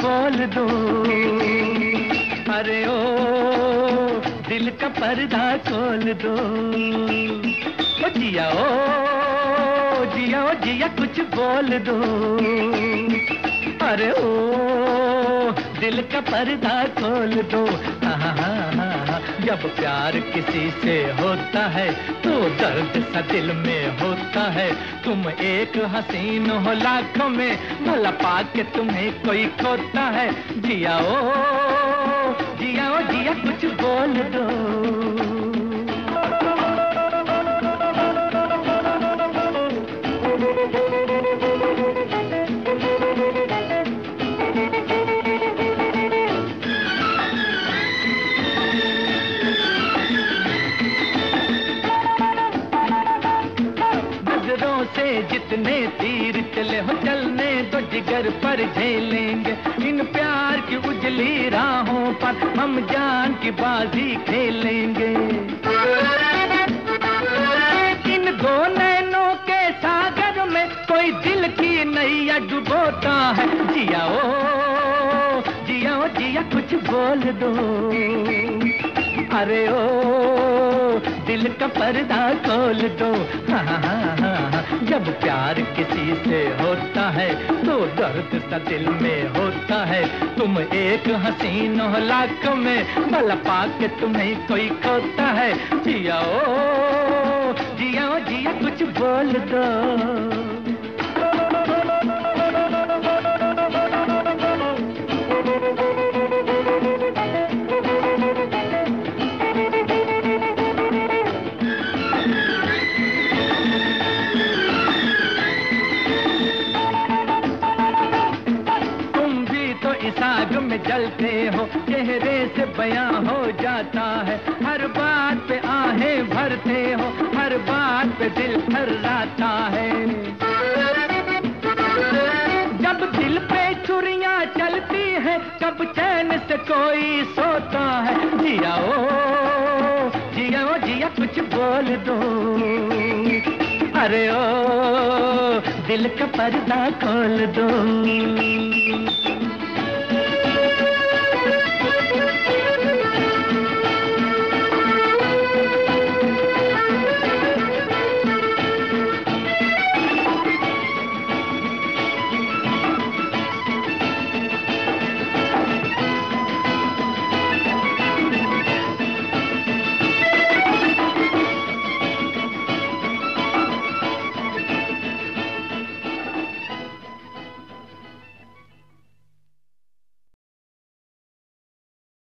बोल दो। अरे ओ दिल का पर्दा खोल दो। ओ जिया ओ जिया ओ जिया कुछ बोल दो। अरे ओ दिल का पर्दा खोल दो। जब प्यार किसी से होता है तो दर्द सा दिल में होता है। तुम एक हसीन हो लाखों में, भला पाके तुम्हें कोई खोता है। जिया ओ जिया कुछ बोल दो। से जितने तीर चले हो चलने तो जिगर पर झेलेंगे। इन प्यार की उजली राहों पर हम जान की बाजी खेलेंगे। इन दो नैनों के सागर में कोई दिल की नैया डुबोता है। जिया ओ जिया कुछ बोल दो। अरे ओ दिल का पर्दा खोल दो। जब प्यार किसी से होता है तो दर्द सा दिल में होता है। तुम एक हसीन हो लाखों में, भला पाके तुम्हें कोई खोता है। जिया ओ जिया कुछ बोल दो। इस आग में जलते हो, चेहरे से बयां हो जाता है। हर बात पे आहें भरते हो, हर बात पे दिल थर्राता है। जब दिल पे छुरियां चलती हैं, कब चैन से कोई सोता है। जिया ओ जिया कुछ बोल दो। अरे ओ दिल का पर्दा खोल दो।